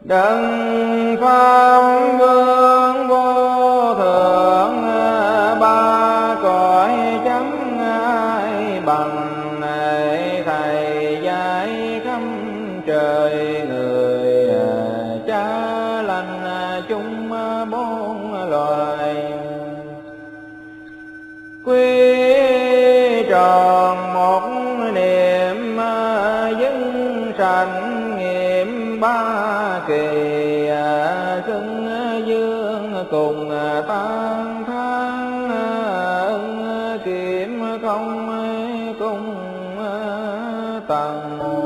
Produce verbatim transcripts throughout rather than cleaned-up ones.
Đấng Pháp Vương vô thượng, ba cõi chẳng ai bằng. Thầy dạy khắp trời người, cha lành chung bốn loài. Quy tròn một niệm, dưng sanh nghiệm ba kỳ. Xưng dương cùng tan thán, ân kiểm không cung tầng.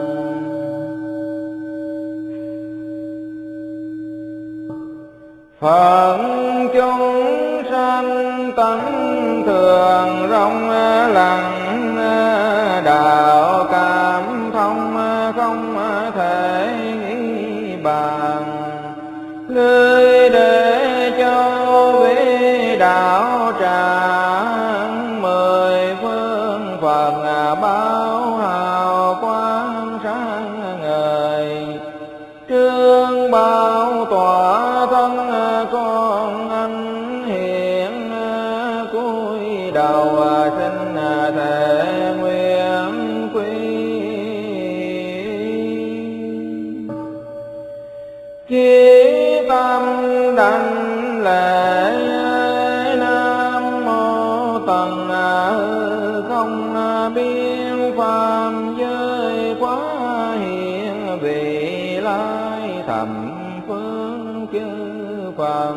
Phận chúng sanh tánh thường rong lặng, đạo cảm thông không thể nghĩ bàn. Lưới để cho vị đạo tràng, mười phương phần báo hào quang sáng ngời. Trương bao tỏa thân con anh hiện, cúi đầu xin thề nguyện quy. Chí tâm đảnh lễ Nam Mô Tần không biên phàm giới quá hiện. Vị lai thầm phương chư Phật,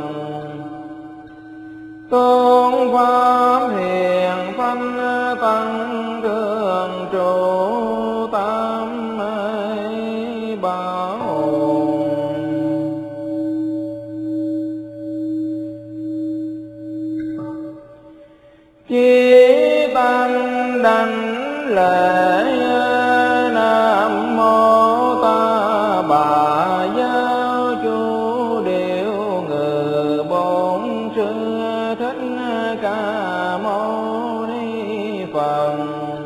tôn pháp hiền phân tăng thường trụ tam bảo. Chí tăng đảnh lễ Nam Mô Ta Bà Giáo Chủ Điệu Ngự Bổn Sư Thích Ca Mâu Ni Phật.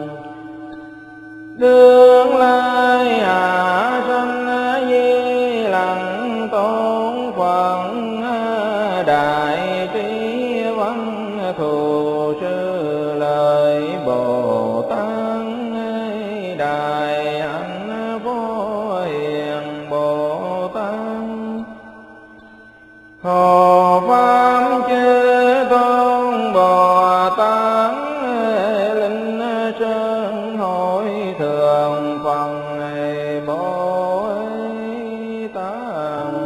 Đương lai hạ sanh Di Lặc Tôn Phật, đại trí văn thù sư lời Bồ Tát. Đại hạnh vô hiền Bồ Tát, Hộ Pháp chư tôn Bồ Tát. Linh Sơn hội thượng Phật Bồ Tát.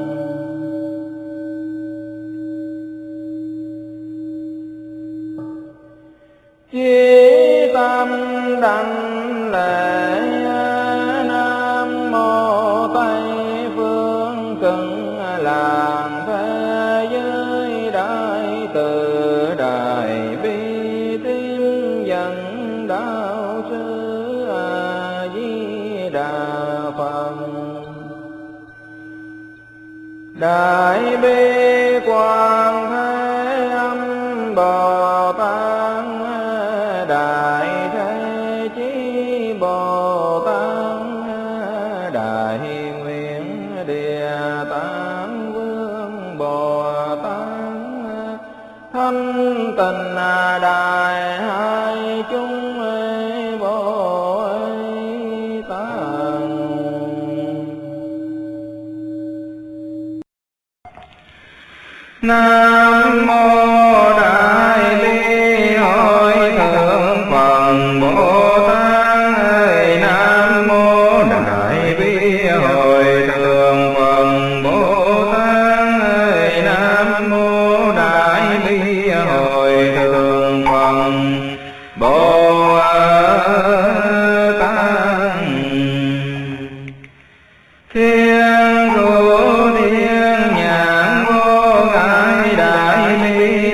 Chí tâm đảnh lễ Nam Mô Tây Phương Cực Lạc thế giới đại từ đại bi tín dân đạo sư A Di Đà Phật. Đại bi quang thế âm Bồ Tát, đại thế chí Bồ Tát, đại nguyện địa tạng vương Bồ Tát. Thanh tịnh đại hai chúng Bồ Tát. Nam Mô Đại Bi Hội Thượng Phật Bồ Tát. Nam Mô Đại Bi Hội Thượng Phật Bồ Tát. Nam Mô Đại Bi Hội Thượng Phật Bồ Tát. Thiên thủ thiên nhãn vô ngại đại bi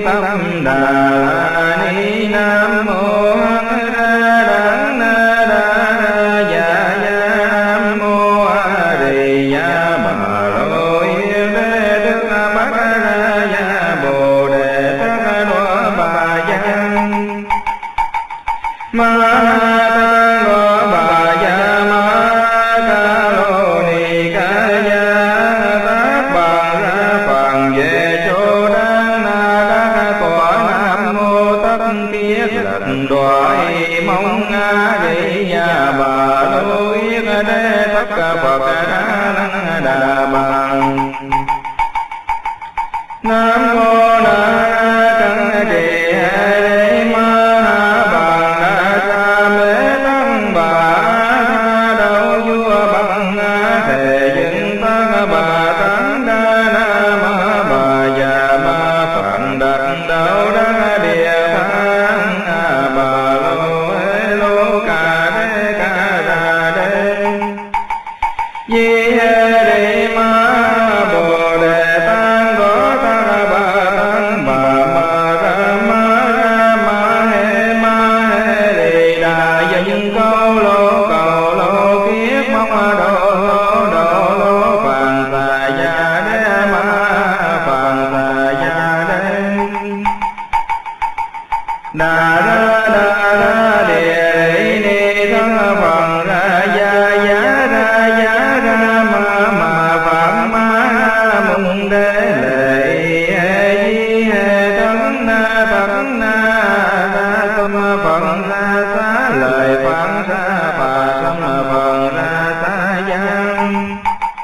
mộng đế lệ hệ di hệ thân na thân na ra tâm phận ra xá lời phán ra bà sâm phận ra xá giang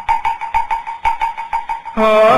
hô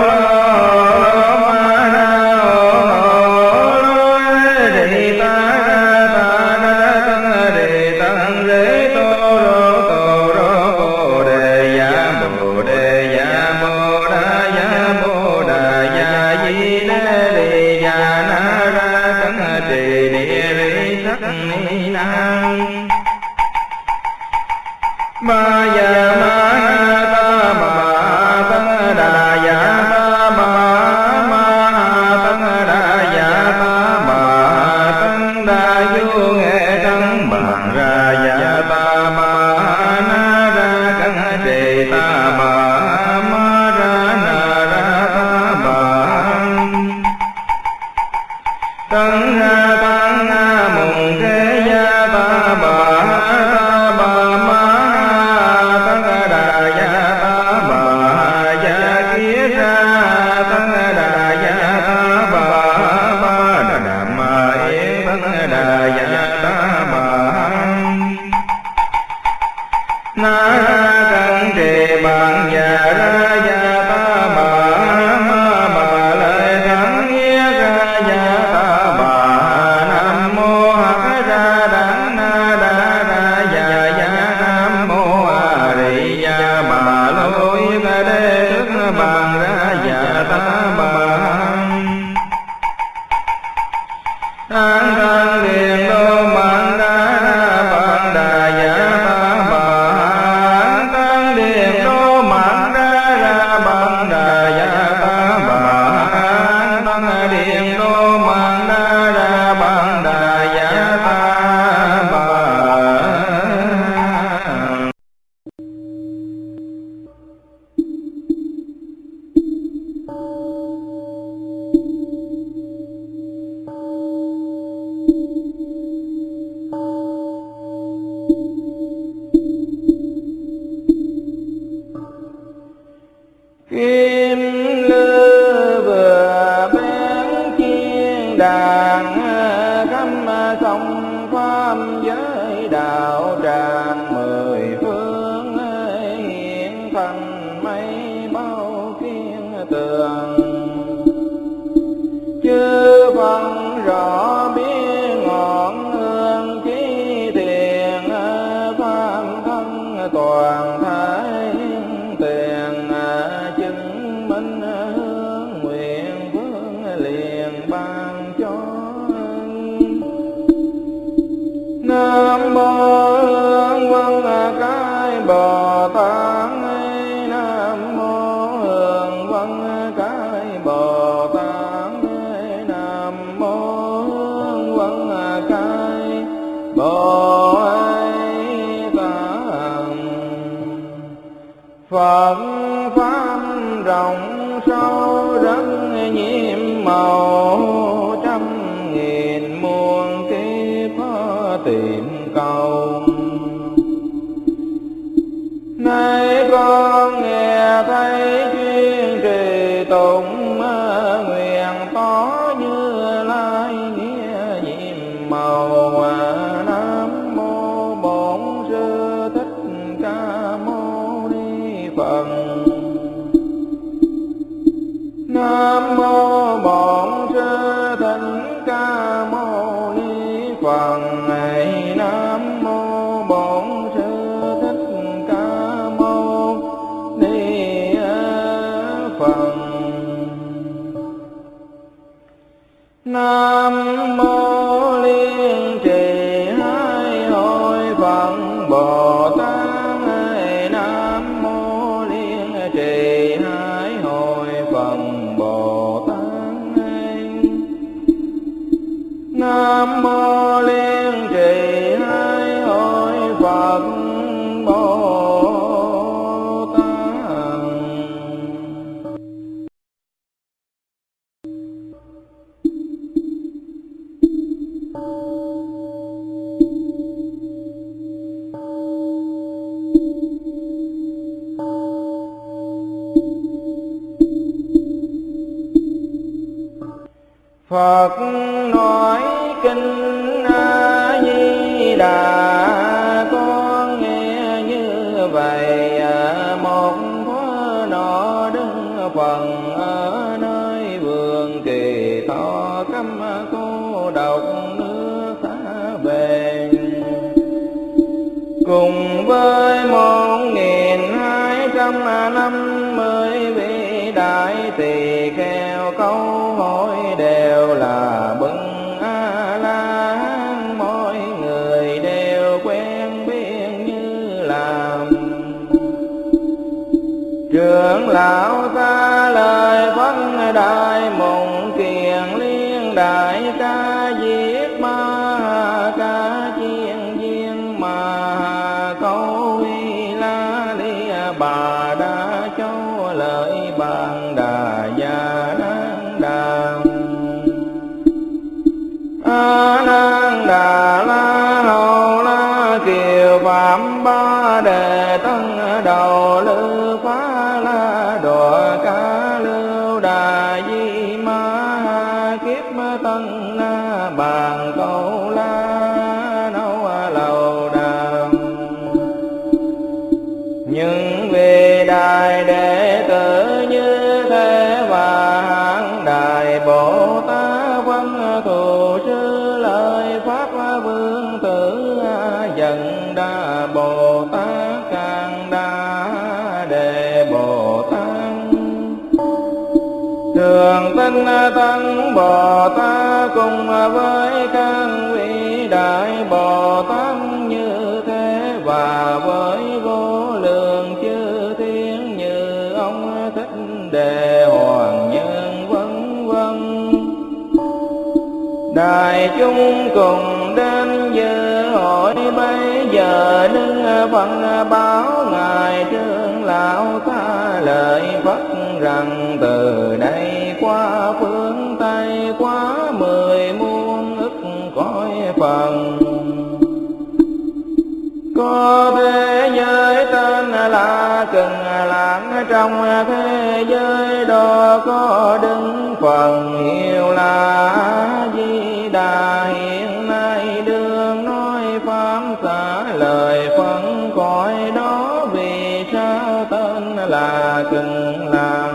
ma ya ma na ta ma tăng đà ya ta ma ma tăng đà ya ta ma tăng đà du nghệ tăng bằng ra ya ta ma na ra căng trì ta ma ma ra na ra ta ma tăng ha tăng ha mùng thế ya ta ma na căng trì bằng ya ra ya ta ma ma ma lời thắng nghĩa ra ya ta ma nam mô hắc ra đắng na đa ra ya ya nam mô a di đà ma lô yên đế thức bằng ra ya ta ma an thân liền đô mang đa na bằng đà ya ta ma kim lư vừa bén chiên đàn khắp sông pháp giới đạo tràng mười phương hiện thành mây bao kiên tường chư phân rõ biết ngọn hương chí thiền pháp thân toàn thái tiền chứng minh hướng nguyện vương liền ban cho nam mô hương quân cái bồ tát nam mô hương quân cái bồ tát nam mô hương quân cái bồ tát Phật pháp rộng sâu rất nhiệm màu trăm nghìn muôn kiếp tìm cầu nay con nghe thấy chuyên trì tụng nguyện tỏ như lai nghĩa nhiệm màu nam mô bổn sư thích ca mâu ni Phật nam mô bổn sư thích ca mâu ni Phật nam mô bổn sư thích ca mâu ni Phật nam mô liên trì hai hội Phật Bồ Tát nam mô liên trì hai hội Phật Bồ Tát nam mô liên trì hai hội Phật Bồ Tát. Phật nói kinh A Di Đà, con nghe như vậy. Một thuở nọ đứng phần ở nơi vườn Kỳ Thọ, câm cô độc nước xa bền, cùng với một nghìn hai trăm năm mươi vị đại tỳ kheo. Câu hỏi đều là bưng A La Hán, mỗi người đều quen biết như làm. Trưởng lão ta lời phân đại mộng kiền liên, đại ca diếp ma ca chiên viên mà câu y la li. Bà đã cho lời bàn đà gia nan đà. A Nan Đà La Hầu La Kiều Phạm Ba Đề Tân Đầu Lư Phá La Đọa Ca Lưu Đà Di Ma Kiếp Tân Na Bàn Câu La Nâu Lầu Đàm. Nhưng vì đại đệ tử như thế và hạng đại Bồ Tát văn thù sư lời pháp vương tử dần đa Bồ Tát càng đa đề Bồ Tát. Thường tinh tấn Bồ Tát cùng với các vị đại Bồ Tát như thế, và với vô lượng chư thiên như ông Thích Đề Hoàng Nhân vân vân. Đại chúng cùng đến dự hội bây giờ, đứng phân báo ngài trưởng lão ta lời Phật rằng từ đây qua phương Tây, qua mười muôn ức cõi phần, có thế giới tên là Cực Lạc. Trong thế giới đó có đứng phần hiệu là A Di Đà. Hiện nay đương nói pháp xả lời phân cõi đó, vì sao tên là Cực Lạc?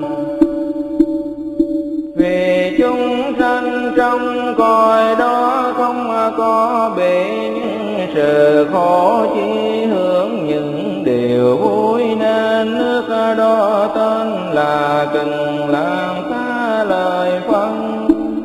Vì chúng sanh trong cõi đó không có bị những sự khổ, chỉ hướng những điều vui, nên nước đó tên là Cực Lạc xá lời phân.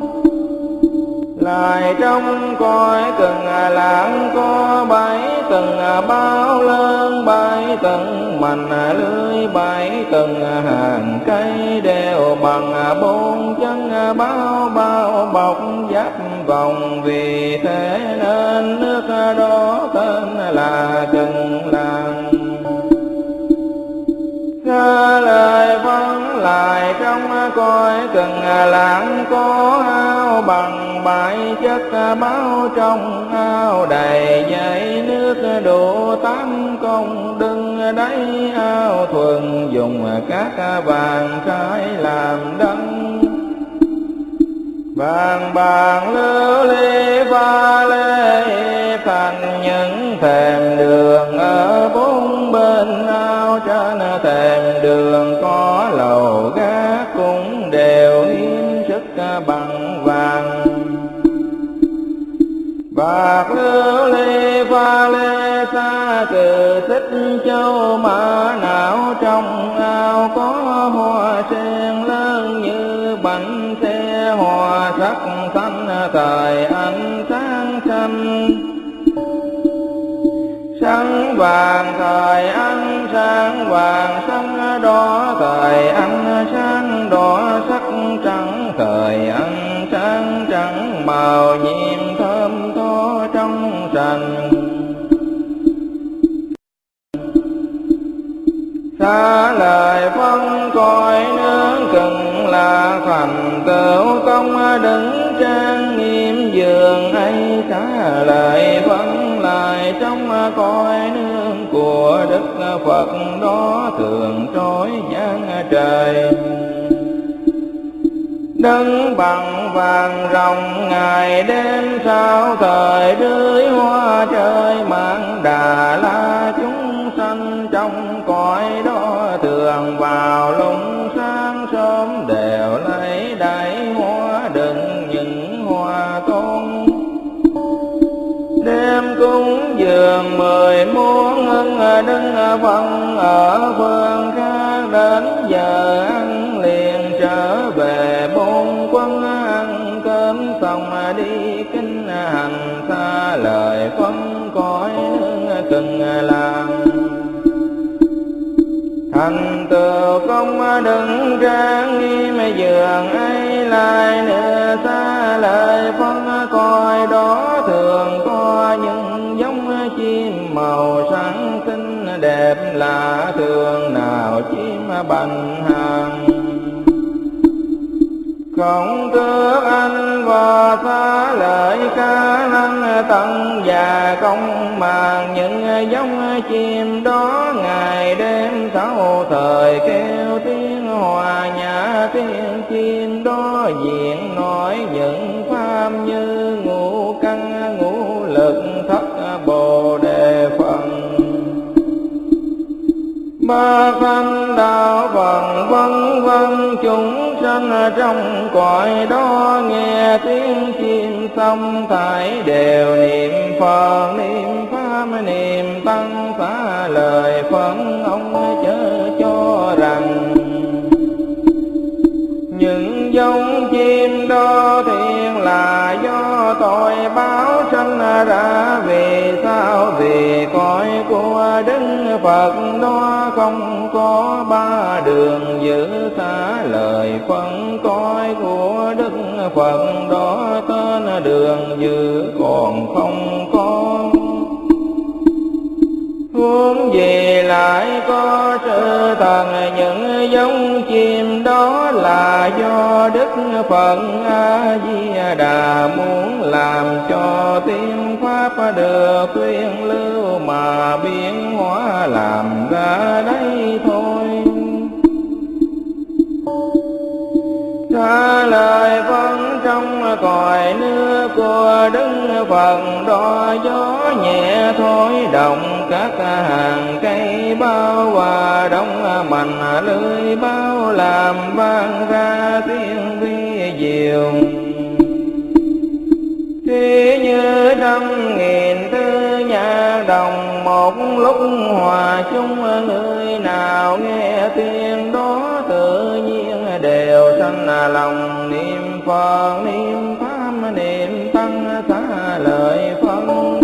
Lại trong cõi Cực Lạc có bảy tầng bao lớn, bảy tầng mành lưới, bảy tầng hàng cây đều bằng bốn chân bao bao bọc giáp vòng. Vì thế nên nước đó tên là Cực Lạc. Xa lời phân lại trong cõi Cực Lạc có ao bằng bảy chất báo, trong ao đầy dãy nước đủ tám công đừng đáy. Ao thuần dùng các vàng trái làm đăng, vàng bạc lưu ly pha lê thành những thềm đường. Ở bốn bên ao trên thềm đường có lầu gác, cũng đều hiến sức bằng vàng. Bạc lưu ly pha lê xa từ Xích Châu Mã Não. Trong ao có hoa sen lớn như bánh xe, hoa sắc xanh thời ánh sáng xanh. Sáng vàng thời ánh sáng vàng, sáng đỏ thời ánh sáng đỏ, sắc trắng thời ánh sáng trắng, màu nhiệm thơm tho trong sành. Xa lời phân cõi nước Cực Lạc, thành tựu công đứng trang nghiêm giường ấy. Xa lời phân lại trong cõi nước của Đức Phật đó, thường trói giang trời. Đấng bằng vàng rồng, ngày đêm sao thời rưới hoa trời mang Đà La chúng sanh trong cõi đó thường vào lúc sáng sớm đều lấy đáy hoa đựng những hoa tôn, đêm cúng dường mười muôn hưng đứng phân ở phương khác, đến giờ ăn liền trở về bốn quân ăn cơm xong đi kinh hành xa lời phân cõi từng làm. Thành tựu công đứng trang nghiêm giường ấy lại nữa xa lời phân cõi đó thường có những giống chim màu sáng xinh đẹp lạ thường nào chim bành hàng. Không tước anh và xa lời ca lăng tận và công màng những giống chim đó ngày đêm sáu thời kêu tiếng hòa nhã tiếng chim đó diện nói những pháp như ngũ căn ngũ lực thất bồ đề phần ba thanh đạo phần vân vân. Chúng sanh trong cõi đó nghe tiếng chim xong thải đều niệm Phật niệm pháp niệm tăng xá lời phân ông chớ cho rằng những giống chim đó thiện là do tội báo sanh ra. Vì sao? Vì cõi của Đức Phật đó không có ba đường giữ xá lời phân cõi của Đức Phật đó tên đường giữ còn không có. Huống gì lại có sự thần những giống chim đó là do Đức Phật A Di Đà muốn làm cho tiên pháp được tuyên lưu mà biến hóa làm ra đây thôi. Trả lời phân trong cõi nước của Đức Phật đó gió nhẹ thổi động các hàng cây bao và đông mạnh lưới bao làm vang ra tiếng vi diệu. Thì như trăm nghìn thứ nhạc đồng một lúc hòa chung, người nào nghe tiếng đó tự nhiên đều sanh lòng niệm Phật niệm pháp niệm tăng xá lời phân.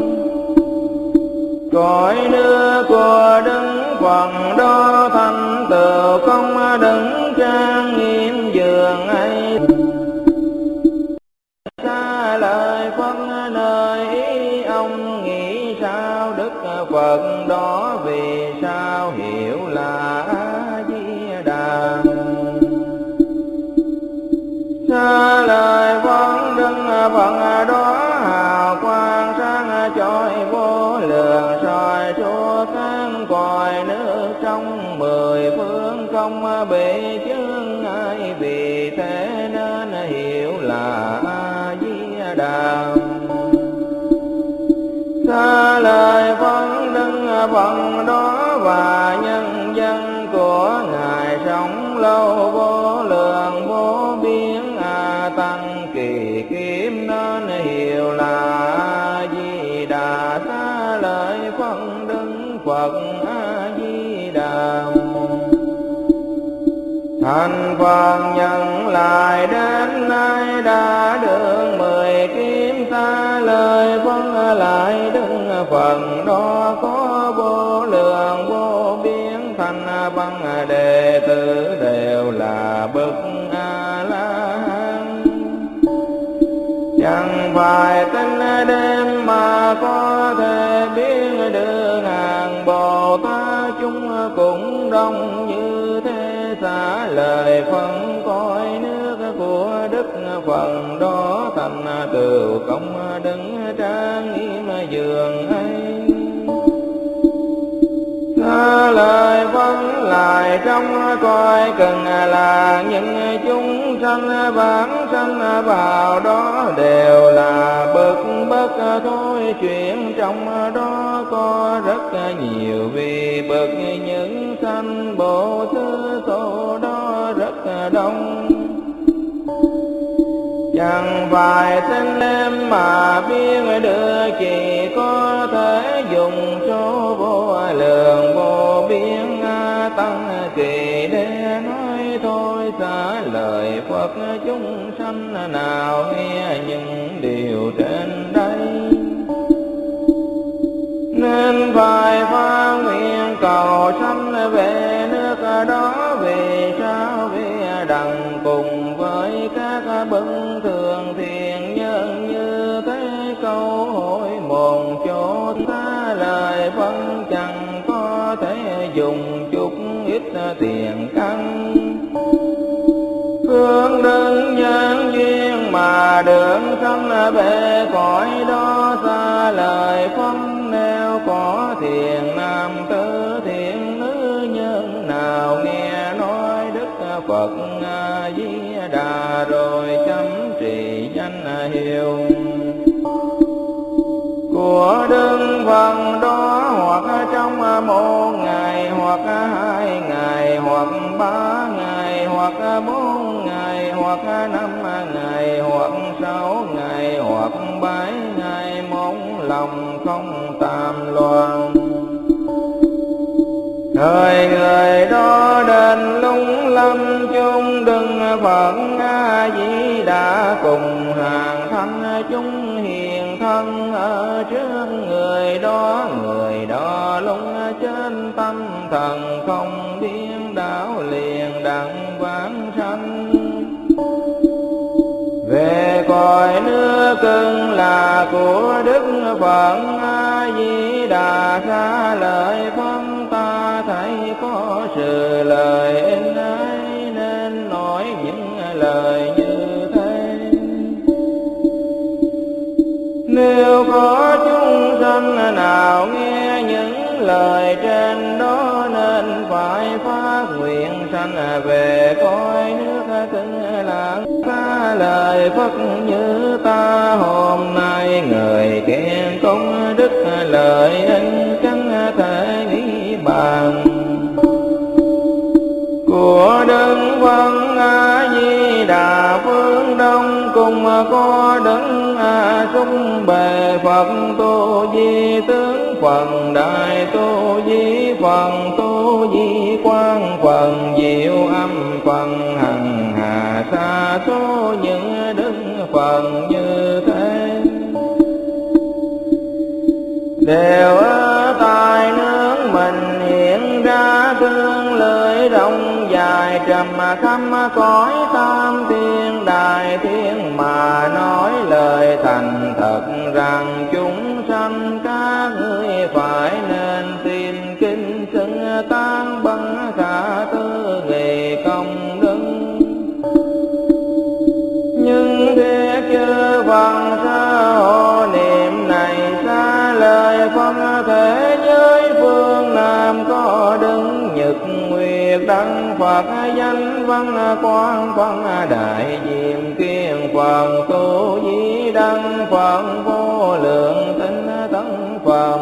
Cõi nước của Đức Phật đó thành tựu công đứng trang nghiêm giường ấy xá lời phân nơi ý ông nghĩ sao. Đức Phật đó vì sao hiểu là A Di Đà. Xá lời phân Đức Phật đó hào quang sáng chói vô lượng soi suốt sáng cõi nước trong mười phương không bị chướng ngại. Vì thế nên hiểu là A Di Đà. Xá lời phân Đức Phật đó và nhân dân của ngài sống lâu vô lượng vô biên a tăng kỳ kiếm nên hiểu là A Di Đà. Xá lời phân Đức Phật A Di Đà. Thành Phật nhận lại đến nay đã được mười kiếm. Xá lời phân lại Đức Phật đó có vô lượng vô biên thành văn đệ tử đều là bậc A La Hán. Chẳng phải tính đêm mà có thể biết được hàng Bồ Tát chúng cũng đông như thế. Xá lời phân cõi nước của Đức Phật đó thành tựu công đứng trang nghiêm giường ấy. Xá lời phân lại trong cõi cần là những chúng sanh vãng sanh vào đó đều là bậc bất thôi chuyện trong đó có rất nhiều vì bậc những sanh bộ thứ số đó rất đông. Chẳng phải tên em mà biết được chỉ có thể dùng số vô lượng vô biên tăng kỳ để nói thôi xả lời Phật chúng sanh nào nghe những điều trên đây. Nên phải phát nguyện cầu sanh về nước đó vì sao vì đặng cùng với các bậc thường thiện nhân như thế câu hỏi một chỗ ta lời phân chẳng có thể dùng chút ít tiền căn. Phương đơn nhân duyên mà được sanh về cõi đó xa lời phân nếu có thiện nam tử thiện nữ nhân nào nghe nói Đức Phật A Di Đà rồi chấm trì danh hiệu của Đức Phật đó, hoặc trong một ngày hoặc hai ngày hoặc ba ngày hoặc bốn ngày hoặc năm ngày hoặc sáu ngày hoặc bảy ngày một lòng không tam loạn. Thời người đó đến lung lâm chung đừng Phật A Di Đà cùng hàng thanh chúng hiền thân ở trước người đó, người đó lung trên tâm thần không biến đảo liền đặng vãng sanh về cõi nước cưng là của Đức Phật A Di Đà. Xa lời phân ta thấy có sự lợi ích ấy nên nói những lời như thế. Nếu có chúng sanh nào nghe những lời trên đó nên phải phát nguyện sanh về cõi nước cưng lạc. Xa lời Phật như ta hôm nay người khen công đức lợi ích chẳng thể nghĩ bàn của Đức Phật A Di Đà. Phương Đông cùng có Đức A Sung Bề Phật Tu Di Tướng Phần Đại Tu Di Phần Tu Di Quang Phần Diệu Âm Phần Hằng Hà xa số những Đức Phật như thế đều ở tại nước mình hiện ra tương lưỡi rộng dài trầm khắp cõi tam thiên đại thiên mà nói lời thành thật rằng chúng sanh các ngươi phải nên tin kinh xưng tán bằng khả tư nghề công đức. Nhưng thế chư Phật sa hộ niệm này xa lời phân thế giới phương Nam có đứng Nhật Nguyệt Đăng Phật danh văn quang phân đại diệm kiên Phật Tu Di Đăng Phật vô lượng tinh tấn Phật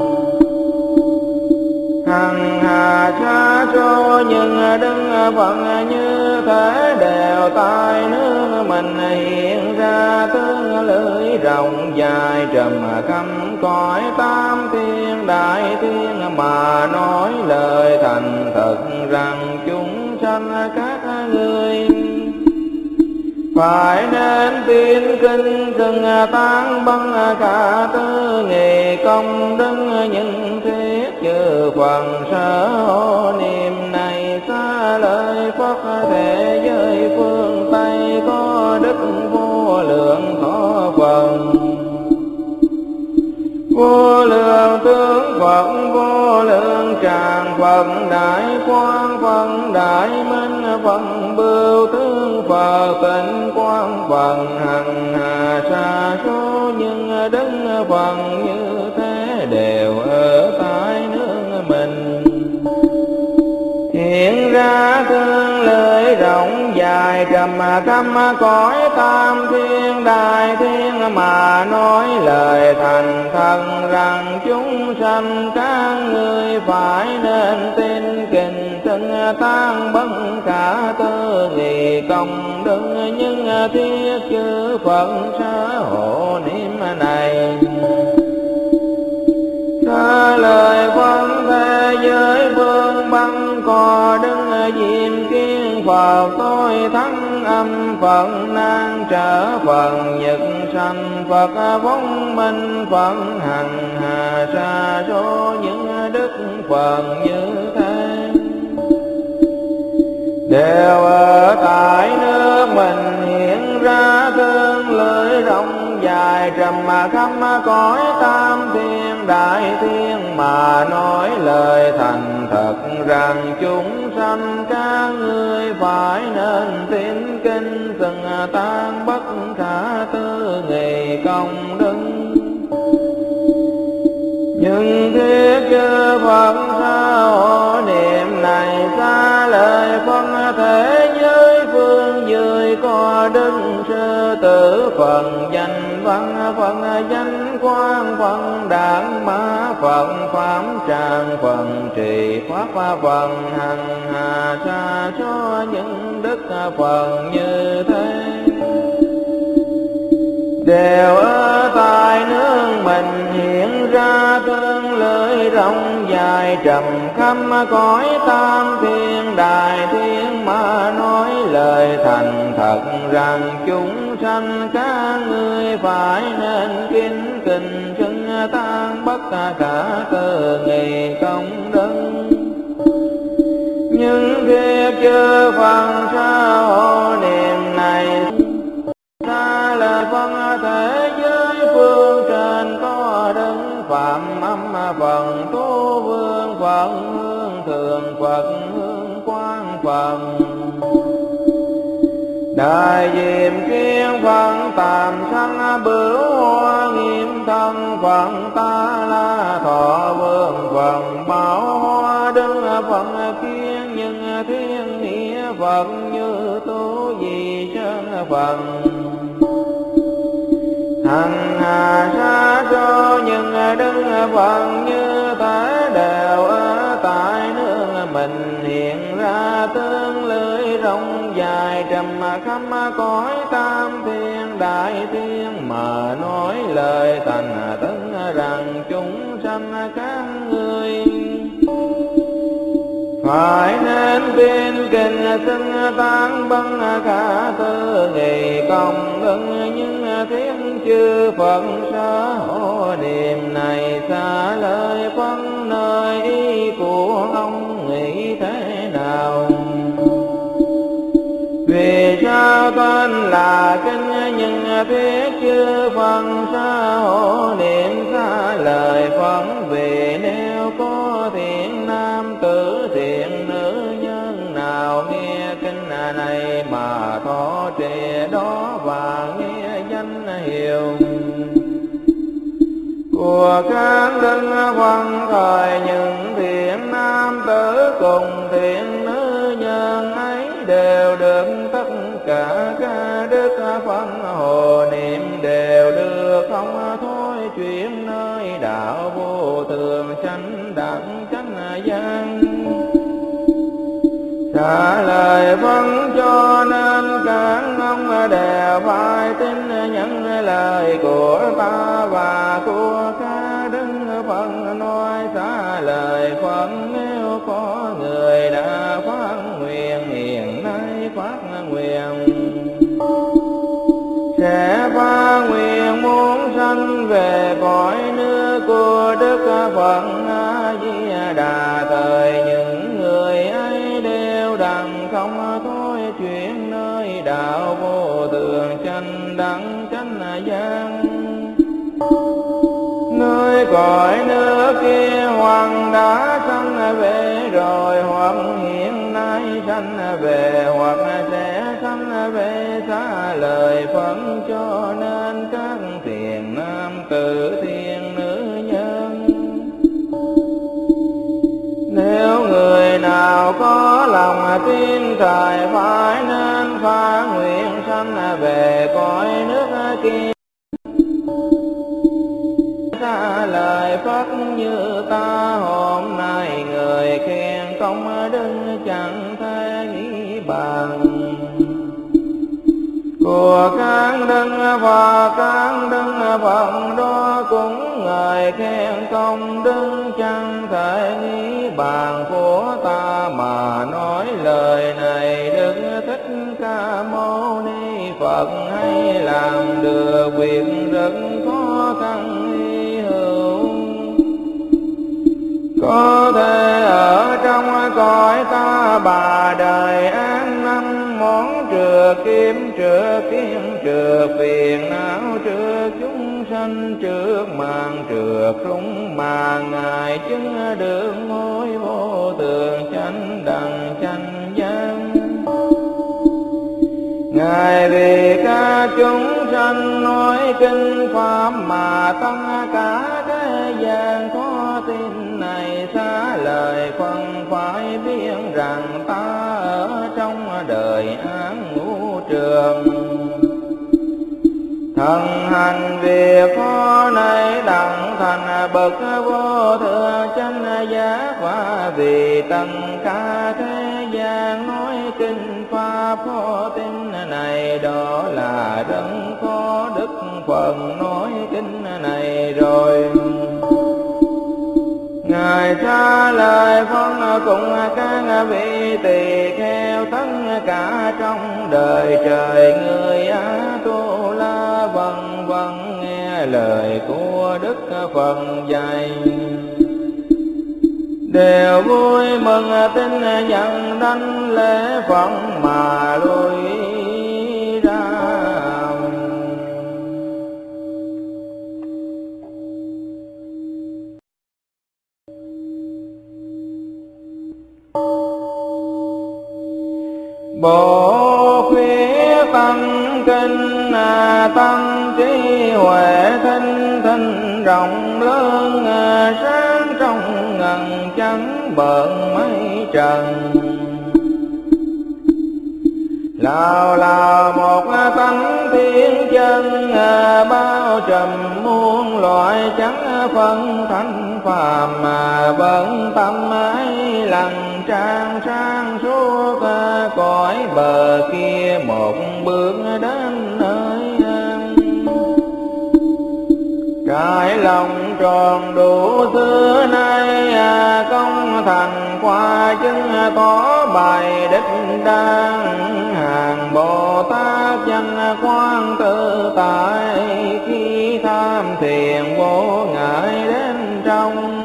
hằng hà xa số nhưng Đức Phật như thế đều tại nước mình hiện ra tương lưỡi rộng dài trầm khắp cõi tam thiên đại thiên mà nói lời thành thật rằng chúng sanh các ngươi phải nên tin kinh xưng tán bằng khả tư nghề công đức những thiết chư Phật sở hộ niệm này xa lời Phật thế giới phương Tây có đức vô lượng thọ Phật vô lượng tướng Phật vô lượng tràng Phật đại quang Phật đại minh Phật bưu tướng Phật tịnh quang Phật hằng hà sa số nhưng đức Phật như thế đều ở tại nước mình hiện ra thương lưỡi rộng dài trầm khắp cõi tam thiên đại thiên, mà nói lời thành thần rằng chúng sanh các ngươi phải nên tin kinh xưng tan bất khả tư nghị công đức, nhưng thiết chư Phật sa hộ niệm này. Xa lời phân thế giới phương băng cò đứng diêm kiến Phật, tôi thắng âm Phật nan trở Phật nhật sanh, Phật vong minh Phật hằng hà sa số những đức Phật như thế, đều ở tại nước mình hiện ra thương lưỡi rộng dài trầm khắp cõi tam thiên đại thiên, mà nói lời thành thật rằng chúng sanh các ngươi phải nên tín kinh xưng tan bất khả tư nghị công đức, nhưng thiết chư Phật sa hộ niệm này. Xa lời phân thế giới phương dưới có đức sư tử Phật danh văn, Phật danh quang, Phật đản mã, Phật pháp tràng, Phật trì pháp, Phật hằng hà sa số những đức Phật như thế, đều ở tại nước mình hiện ra thương lưỡi rộng dài trầm khắp cõi tam thiên đại thiên, mà nói lời thành thật rằng chúng sanh các ngươi phải nên kính kinh xưng tan bất khả tư nghị công đức, nhưng thiết chư Phật sa hộ niệm này. Xa lời phân thế giới phương trên có đấng phạm âm Phật tu vương, Phật hương thường, Phật hương quang Phật đại diệm kiến, Phật tàm sanh bửu hoa nghiêm thân, Phật ta la thọ vương, Phật bảo hoa đứng, Phật kiến nhưng thiên nghĩa, Phật như tu di chân Phật hằng hà sa số những đức Phật như thế, đều ở tại nước mình hiện ra tương lưỡi rộng dài trầm khắp cõi tam thiên đại thiên, mà nói lời thành tấn rằng chúng sanh các ngươi phải nên tin kinh xưng tan bất khả tư nghị công đức, nhưng thiên chư Phật sa hộ niệm này. Xa lời phân nơi ý của ông nghĩ thế nào? Vì sao tên là kinh nhưng thiết chư Phật sa hộ niệm? Xa lời phân vì nếu có thiện nam tử thiện nữ nhân nào nghe kinh này mà thọ trì đó và nghe danh hiệu của các đức Phật, thời những thiện nam tử cùng thiện nữ nhân ấy đều được tất cả các đức Phật hộ niệm, đều được không thôi chuyển nơi đạo vô thường chánh đẳng chánh giác. Trả lời vâng cho nên các ông đều phải tin những lời của ta và của các đức Phật nói. Trả lời Phật nếu có người đã phát nguyện hiện nay phát nguyện sẽ phát nguyện muốn sanh về cõi nước của Đức Phật A Di Đà, thời những người ấy đều đặng không thôi chuyển nơi đạo vô thường chánh đẳng chánh giác. Nơi cõi nước kia hoặc đã sanh về rồi, hoặc hiện nay sanh về, hoặc sẽ sanh về. Xa lời Phật cho nên các thiện nam tử thiện nữ nhân, nếu người nào có lòng mà tiên thời phải nên phá nguyện sanh về cõi nước kia. Xa lời Phật như ta hôm nay người khen công đức chẳng thể nghĩ bằng. Của các đức và các đức Phật đó cũng người khen công đức chẳng thể nghĩ bàn. Của ta mà nói lời này Đức Thích Ca Mâu Ni Phật hay làm được việc rất khó khăn hy hữu, có thể ở trong cõi ta bà đời an năm món trừ kiếm trừ kiến trừ phiền não trừ chúng sanh trước màn trừ khung mà ngài chứng được ngôi vô thường chánh đẳng chánh giác. Ngài vì các chúng sanh nói kinh pháp mà tất cả thế gian có tin này xá lời phân phải biết rằng ta ở trong đời án ngũ trường. Thần hành việc khó này đặng thành bậc vô thượng chánh giác, và vì tất cả thế gian nói kinh pháp khó tin này đó là rất có đức phần nói kinh này rồi. Ngài trả lời phân cùng các vị tỳ kheo tất cả trong đời trời người Á Tu La vân vân nghe lời của Đức Phật dạy, đều vui mừng tin nhận đảnh lễ Phật mà lui ra. Bộ khuyết tâm kinh tâm trí huệ thinh thinh rộng lớn, sáng trong ngần trắng bợn mây trần. Lào lào một tánh thiên chân bao trùm muôn loại trắng phân thanh phàm, mà vẫn tâm ấy lần trang sang suốt cõi bờ kia một bước đến nơi an. Trải lòng tròn đủ xưa nay công thành qua chứng tỏ bài đích đang. Hàng Bồ Tát danh quan tự tại khi tham thiền vô ngại đến trong.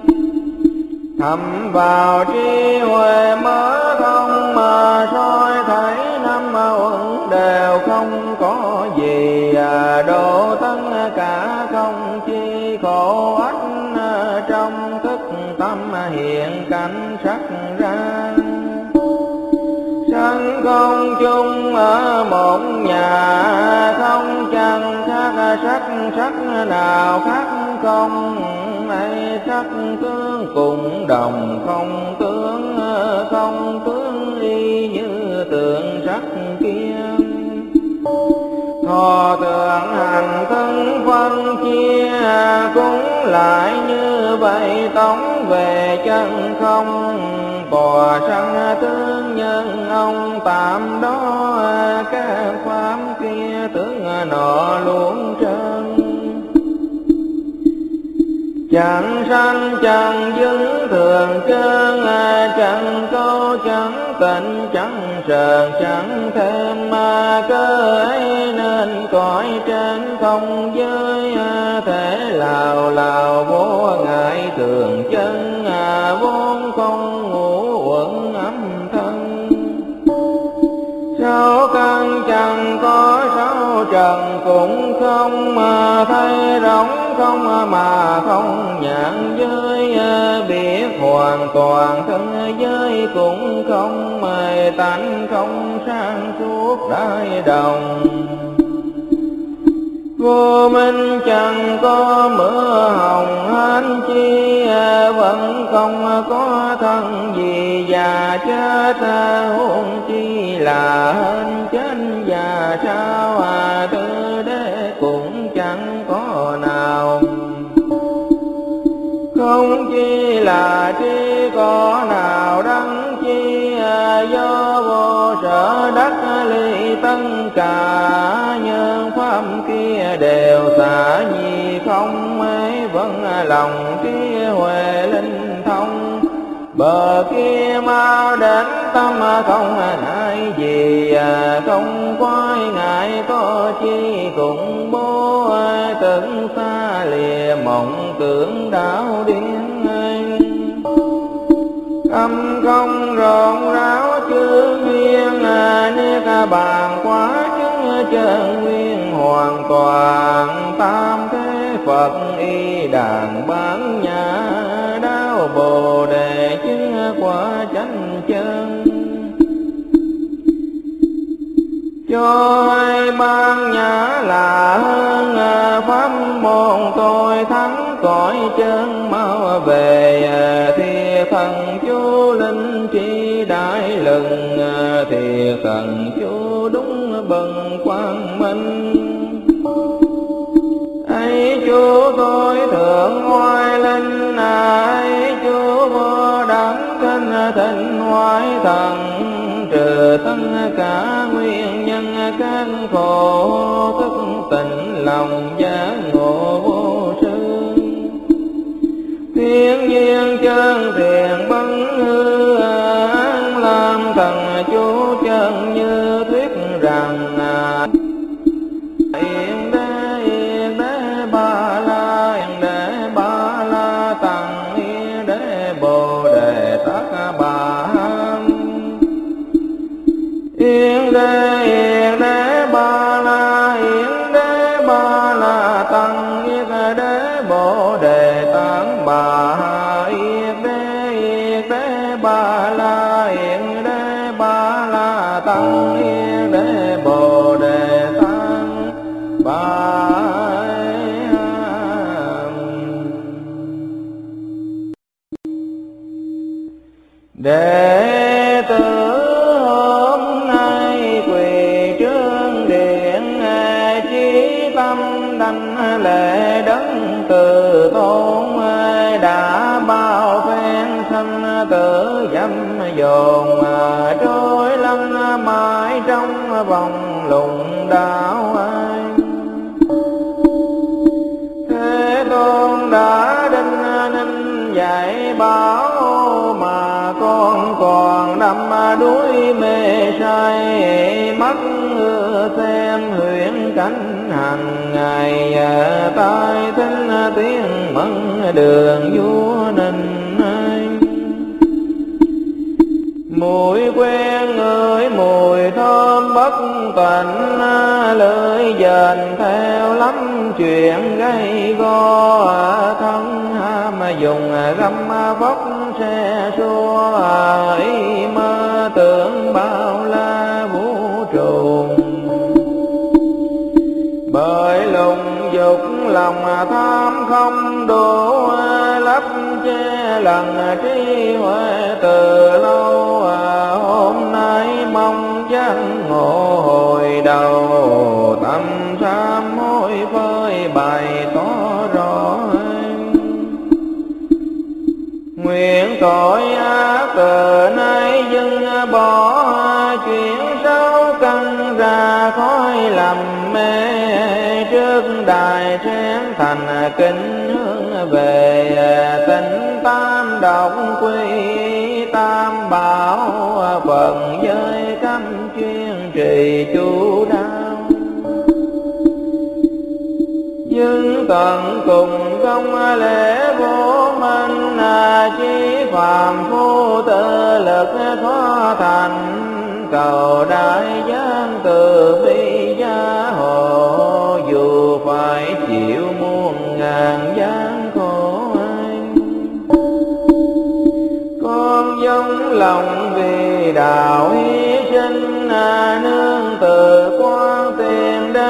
Thầm vào trí huệ mở thông mà soi thấy năm uẩn đều không có gì, độ tất cả không chi khổ ách trong thức tâm hiện cảnh sắc ra. Sanh không chung ở một nhà, không chẳng khác sắc sắc nào khác không. Ấy sắc tướng cùng đồng không tướng, không tướng y như tượng sắc kia. Thọ tượng hành thân phân chia cũng lại như vậy, tống về chân không. Bò sanh tướng nhân ông tạm đó, các pháp kia tướng nọ luôn trơn. Chẳng sanh chẳng dứng thường chân, chẳng câu chẳng tịnh chẳng sờn chẳng thêm. Cơ ấy nên cõi trên không giới, thể lào lào vô ngại thường chân. Vốn không ngủ uẩn âm thân, sáu căn chẳng có sáu trần cũng không. Thấy rỗng không mà không nhãn giới, biết hoàn toàn thân giới cũng không. Mời tánh không sang suốt đại đồng, Vô minh chẳng có mưa hồng hán chi, vẫn không có thân gì già chết, huống chi là hên chết già sao. À tư đế cũng chẳng có nào, không chi là tri có nào đắng chi. Do vô sở đắc ly tất cả, nhân pháp kia đều xả nhi không ấy, vẫn lòng trí huệ linh thông. Bờ kia mau đến tâm không ngại gì, không quay ngại có chi cùng bố. Tưởng xa lìa mộng tưởng đảo điên, âm không rộn ráo chư nguyên. Niết bàn quá chứng chân nguyên hoàn toàn, tam thế Phật y đàn bán nhà đáo bồ đề chứng quả chánh chân. Cho ai ban nhã là hơn pháp môn tôi thắng cõi chân mau về. Thì thần chú linh trí đại lừng, thì thần chú đúng bần quang minh. Ấy chú tôi thượng ngoại linh, ấy chú vô đẳng thanh thịnh ngoại thần. Trừ tất cả nguyên nhân các khổ, thức tỉnh lòng giác ngộ vô sư. Thiên nhiên chân thiện bấn hư, an làm thần chú chân như thuyết rằng. Yên đế yên đế ba la, yên đế ba la tăng, yên đế bồ đề tát bà. Yên đế yên đế ba la, yên đế ba la tăng, yên đế bồ đề tát bà. Yên đế yên đế ba la, yên đế ba la tăng, yên đế bồ đề tát bà. Đệ tử hôm nay quỳ trước điện, chí tâm đảnh lễ đấng từ tôn. Đã bao phen sanh tử dâm dồn, trôi lăn mãi trong vòng lùng đạo. Thế Tôn đã đinh ninh dạy bảo, mà con còn đắm đuối mê say. Mắt xem huyễn cảnh hàng ngày, tai thính tiếng mẫn đường vua ninh. Mùi quen ngửi mùi thơm bất tịnh, lưỡi dền theo lắm chuyện gây go. Thân ham dùng găm vóc xe xua, ý mơ tưởng bao la vũ trụ. Bởi lùng dục lòng tham không đủ, lấp che lần trí huệ từ lâu. Hôm nay mong chẳng ngộ hồi đầu, tâm sám hối phơi bày tỏ rõ. Nguyện tội ác từ nay dừng bỏ, chuyển sâu căn ra khói lầm mê. Trước đài sáng thành kính hướng về, tịnh tam động quy tam bảo. Phần giới cấm chuyên trì chú đáo, nhưng tận cùng công lễ vô minh. Chí phàm phu tự lực khó thành, cầu đại giang từ bi gia hộ. Dù phải chịu muôn ngàn gian khổ anh, con dâng lòng vì đạo hy sinh. Nương từ quan tiền đến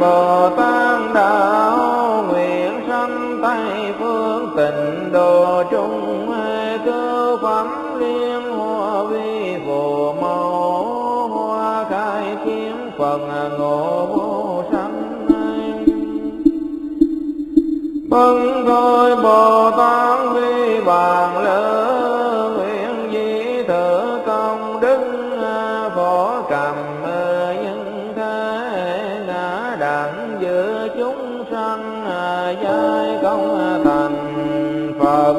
Bồ Tát đạo nguyện sanh Tây phương tịnh độ trung cứu phẩm liên hoa vi phù mẫu hoa khai chiến Phật ngộ vô sanh. Bần thôi Bồ Tát vi bàn lớn nguyện di thử công đức phổ cầm nhân thế ngã đẳng giữa chúng sanh giai công thành Phật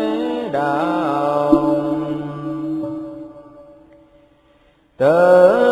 đạo. Tự